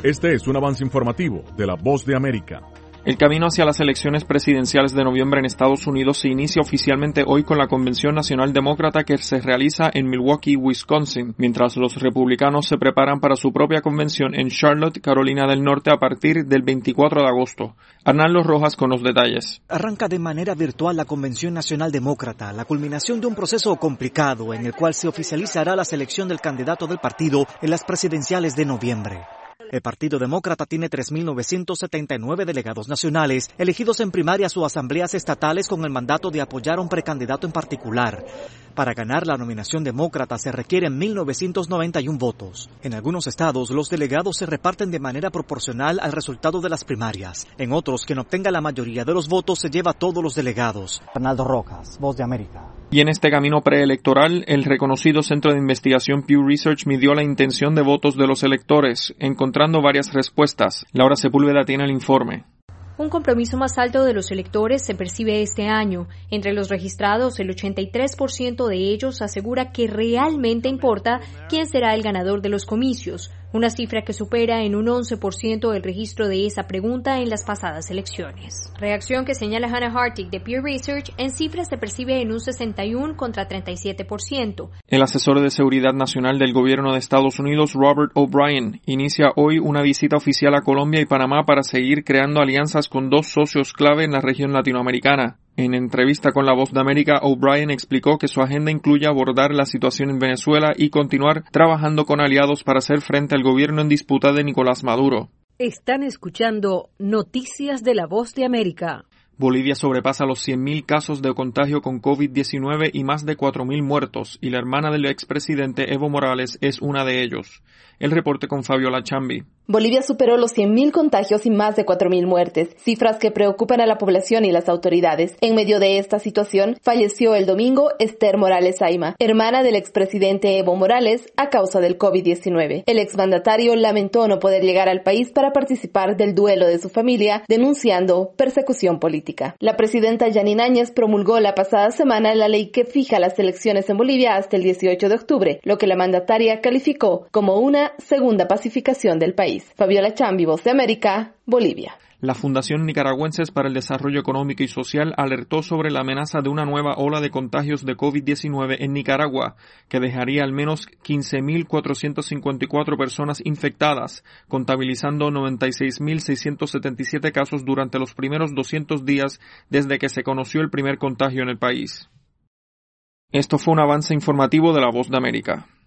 Este es un avance informativo de La Voz de América. El camino hacia las elecciones presidenciales de noviembre en Estados Unidos se inicia oficialmente hoy con la Convención Nacional Demócrata que se realiza en Milwaukee, Wisconsin, mientras los republicanos se preparan para su propia convención en Charlotte, Carolina del Norte, a partir del 24 de agosto. Arnaldo Rojas con los detalles. Arranca de manera virtual la Convención Nacional Demócrata, la culminación de un proceso complicado en el cual se oficializará la selección del candidato del partido en las presidenciales de noviembre. El Partido Demócrata tiene 3.979 delegados nacionales, elegidos en primarias o asambleas estatales con el mandato de apoyar a un precandidato en particular. Para ganar la nominación demócrata se requieren 1.991 votos. En algunos estados, los delegados se reparten de manera proporcional al resultado de las primarias. En otros, quien obtenga la mayoría de los votos se lleva a todos los delegados. Arnaldo Rojas, Voz de América. Y en este camino preelectoral, el reconocido Centro de Investigación Pew Research midió la intención de votos de los electores, encontrando varias respuestas. Laura Sepúlveda tiene el informe. Un compromiso más alto de los electores se percibe este año. Entre los registrados, el 83% de ellos asegura que realmente importa quién será el ganador de los comicios, una cifra que supera en un 11% el registro de esa pregunta en las pasadas elecciones. Reacción que señala Hannah Hartig de Pew Research, en cifras se percibe en un 61 contra 37%. El asesor de Seguridad Nacional del Gobierno de Estados Unidos, Robert O'Brien, inicia hoy una visita oficial a Colombia y Panamá para seguir creando alianzas con dos socios clave en la región latinoamericana. En entrevista con La Voz de América, O'Brien explicó que su agenda incluye abordar la situación en Venezuela y continuar trabajando con aliados para hacer frente al gobierno en disputa de Nicolás Maduro. Están escuchando Noticias de La Voz de América. Bolivia sobrepasa los 100.000 casos de contagio con COVID-19 y más de 4.000 muertos, y la hermana del expresidente Evo Morales es una de ellos. El reporte con Fabiola Chambi. Bolivia superó los 100.000 contagios y más de 4.000 muertes, cifras que preocupan a la población y las autoridades. En medio de esta situación, falleció el domingo Esther Morales Ayma, hermana del expresidente Evo Morales, a causa del COVID-19. El exmandatario lamentó no poder llegar al país para participar del duelo de su familia, denunciando persecución política. La presidenta Yanine Áñez promulgó la pasada semana la ley que fija las elecciones en Bolivia hasta el 18 de octubre, lo que la mandataria calificó como una segunda pacificación del país. Fabiola Chambi, Voz de América, Bolivia. La Fundación Nicaragüenses para el Desarrollo Económico y Social alertó sobre la amenaza de una nueva ola de contagios de COVID-19 en Nicaragua, que dejaría al menos 15.454 personas infectadas, contabilizando 96.677 casos durante los primeros 200 días desde que se conoció el primer contagio en el país. Esto fue un avance informativo de La Voz de América.